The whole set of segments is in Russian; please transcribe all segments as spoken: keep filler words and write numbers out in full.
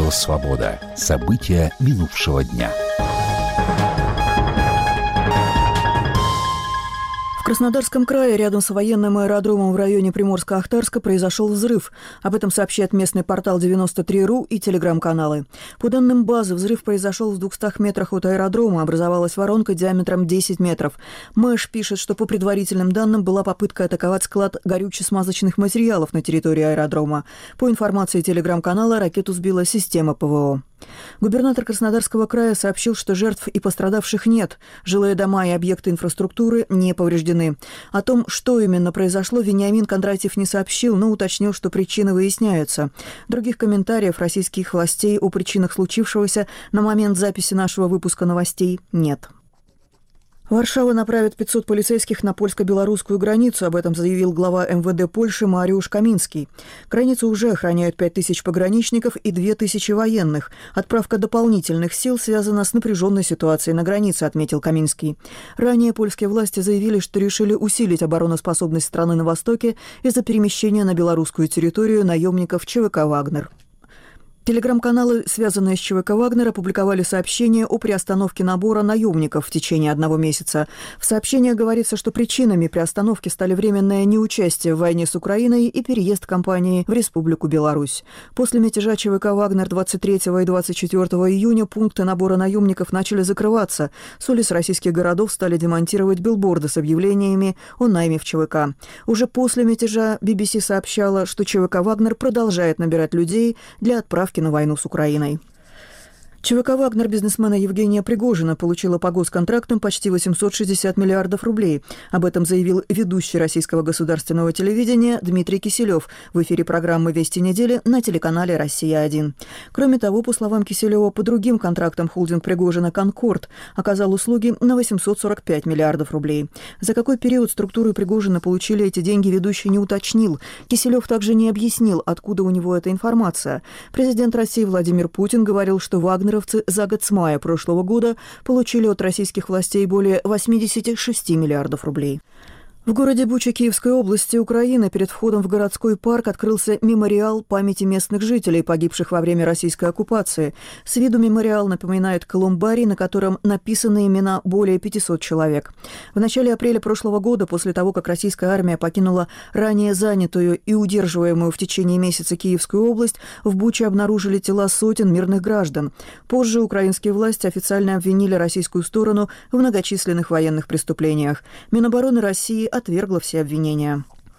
Радио «Свобода». События минувшего дня. В Краснодарском крае рядом с военным аэродромом в районе Приморско-Ахтарска произошел взрыв. Об этом сообщает местный портал девяносто три точка ру и телеграм-каналы. По данным базы, взрыв произошел в двухстах метрах от аэродрома. Образовалась воронка диаметром десять метров. Мэш пишет, что по предварительным данным была попытка атаковать склад горюче-смазочных материалов на территории аэродрома. По информации телеграм-канала, ракету сбила система ПВО. Губернатор Краснодарского края сообщил, что жертв и пострадавших нет. Жилые дома и объекты инфраструктуры не повреждены. О том, что именно произошло, Вениамин Кондратьев не сообщил, но уточнил, что причины выясняются. Других комментариев российских властей о причинах случившегося на момент записи нашего выпуска новостей нет. Варшава направит пятьсот полицейских на польско-белорусскую границу. Об этом заявил глава эм вэ дэ Польши Мариуш Каминский. Границу уже охраняют пять тысяч пограничников и две тысячи военных. Отправка дополнительных сил связана с напряженной ситуацией на границе, отметил Каминский. Ранее польские власти заявили, что решили усилить обороноспособность страны на востоке из-за перемещения на белорусскую территорию наемников ЧВК «Вагнер». Телеграм-каналы, связанные с ЧВК «Вагнер», опубликовали сообщение о приостановке набора наемников в течение одного месяца. В сообщении говорится, что причинами приостановки стали временное неучастие в войне с Украиной и переезд компании в Республику Беларусь. После мятежа ЧВК «Вагнер» двадцать третьего и двадцать четвёртого июня пункты набора наемников начали закрываться. С улиц российских городов стали демонтировать билборды с объявлениями о найме в ЧВК. Уже после мятежа би би си сообщала, что ЧВК «Вагнер» продолжает набирать людей для отправки на войну с Украиной. ЧВК «Вагнер» бизнесмена Евгения Пригожина получила по госконтрактам почти восемьсот шестьдесят миллиардов рублей. Об этом заявил ведущий российского государственного телевидения Дмитрий Киселев в эфире программы «Вести недели» на телеканале «Россия один». Кроме того, по словам Киселева, по другим контрактам холдинг Пригожина «Конкорд» оказал услуги на восемьсот сорок пять миллиардов рублей. За какой период структуры Пригожина получили эти деньги, ведущий не уточнил. Киселев также не объяснил, откуда у него эта информация. Президент России Владимир Путин говорил, что «Вагнер» за год с мая прошлого года получили от российских властей более восемьдесят шесть миллиардов рублей. В городе Буча Киевской области Украины перед входом в городской парк открылся мемориал памяти местных жителей, погибших во время российской оккупации. С виду мемориал напоминает колумбарий, на котором написаны имена более пятисот человек. В начале апреля прошлого года, после того, как российская армия покинула ранее занятую и удерживаемую в течение месяца Киевскую область, в Буче обнаружили тела сотен мирных граждан. Позже украинские власти официально обвинили российскую сторону в многочисленных военных преступлениях. Минобороны России отвергла все обвинения.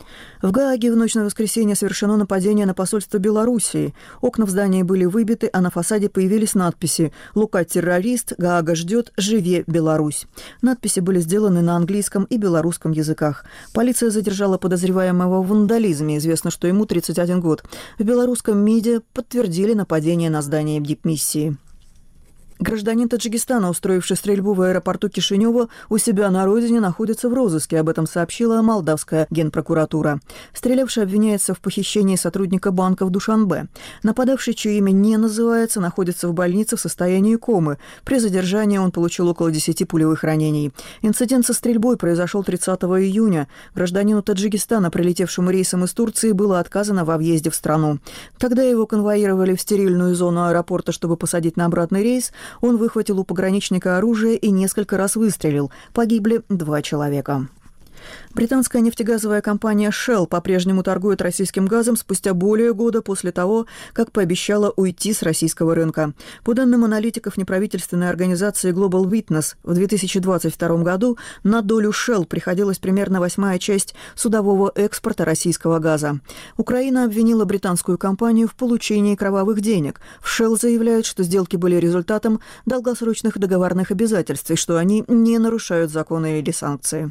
В Гааге в ночь на воскресенье совершено нападение на посольство Белоруссии. Окна в здании были выбиты, а на фасаде появились надписи «Лука террорист, Гаага ждет, живе Беларусь». Надписи были сделаны на английском и белорусском языках. Полиция задержала подозреваемого в вандализме. Известно, что ему тридцать один год. В белорусском МИДе подтвердили нападение на здание дипмиссии. Гражданин Таджикистана, устроивший стрельбу в аэропорту Кишинева, у себя на родине находится в розыске. Об этом сообщила молдавская генпрокуратура. Стрелявший обвиняется в похищении сотрудника банка в Душанбе. Нападавший, чье имя не называется, находится в больнице в состоянии комы. При задержании он получил около десяти пулевых ранений. Инцидент со стрельбой произошел тридцатого июня. Гражданину Таджикистана, прилетевшему рейсом из Турции, было отказано во въезде в страну. Когда его конвоировали в стерильную зону аэропорта, чтобы посадить на обратный рейс, он выхватил у пограничника оружие и несколько раз выстрелил. Погибли два человека. Британская нефтегазовая компания Shell по-прежнему торгует российским газом спустя более года после того, как пообещала уйти с российского рынка. По данным аналитиков неправительственной организации Global Witness, в две тысячи двадцать втором году на долю Shell приходилась примерно восьмая часть судового экспорта российского газа. Украина обвинила британскую компанию в получении кровавых денег. В Shell заявляют, что сделки были результатом долгосрочных договорных обязательств и что они не нарушают законы или санкции.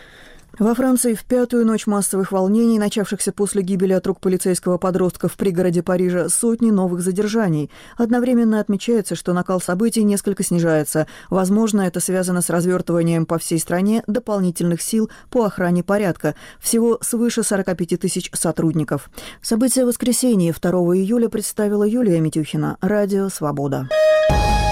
Во Франции в пятую ночь массовых волнений, начавшихся после гибели от рук полицейского подростка в пригороде Парижа, сотни новых задержаний. Одновременно отмечается, что накал событий несколько снижается. Возможно, это связано с развертыванием по всей стране дополнительных сил по охране порядка. Всего свыше сорок пять тысяч сотрудников. События воскресенья второго июля представила Юлия Митюхина. Радио «Свобода».